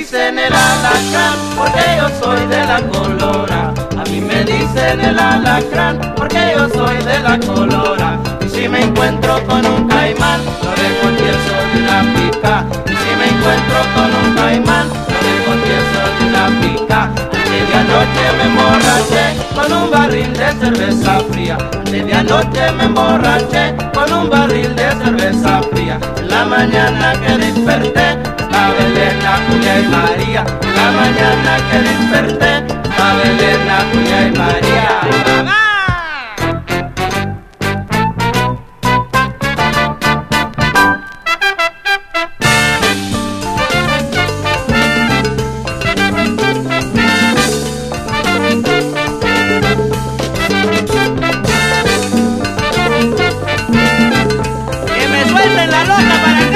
dicen el alacrán porque yo soy de la Colora. A mí me dicen el alacrán porque yo soy de la Colora. Y si me encuentro con un caimán, lo dejo tieso de una pica. Y si me encuentro con un caimán, lo dejo tieso de una pica. Medianoche me emborraché con un barril de cerveza fría. Medianoche me emborraché con un barril de cerveza fría. En la mañana que desperté estaba Elena, Julia y María. En la mañana que desperté estaba Elena, Julia y María. Que me suelten la nota para